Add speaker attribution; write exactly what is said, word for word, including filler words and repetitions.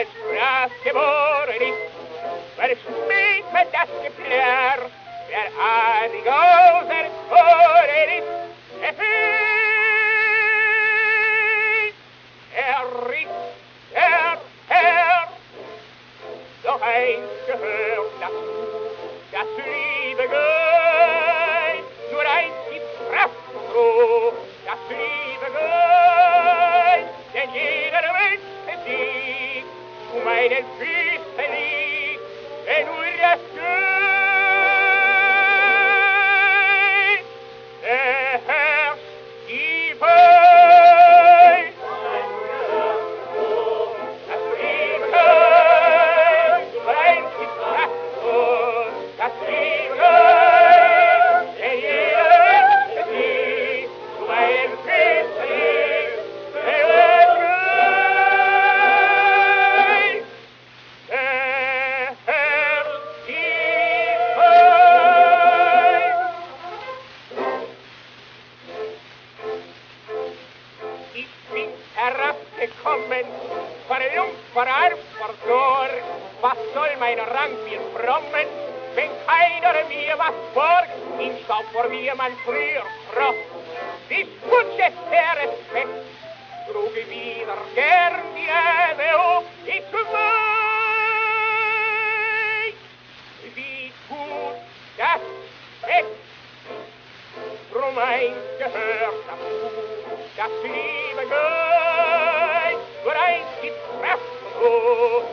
Speaker 1: als brav geboren ist, weil schmeckt mir das Geplärr, wer adrig außer Toren ist, erfüllt, er ist der Herr. Doch eins gehört dazu, das Liebe geht, nur eins gibt Kraft und Ruhe, das Liebe geht, denn jeder wünscht sich, zu meinen Füßen liegt, wenn nur das geht, beherrscht die Welt. Das Liebe geht, nur eins gibt Kraft und das Liebe geht, denn jeder wünscht sich, zu meinen Füßen liegt, wenn nur das geht, beherrscht die Welt. Ich bin herabgekommen, verjüngt, verarmt, verdorrt. Was soll mein Rang mir frommen, wenn keiner mir was borgt? Ich schau vor mir man früher Trost. Wie Wunsch ist der Respekt, trug ich wieder gern die Erde hoch. Ich weiß, wie gut das schmeckt. Drum eins gehört dazu, das Liebe geht, nur eins gibt Kraft und Ruhe,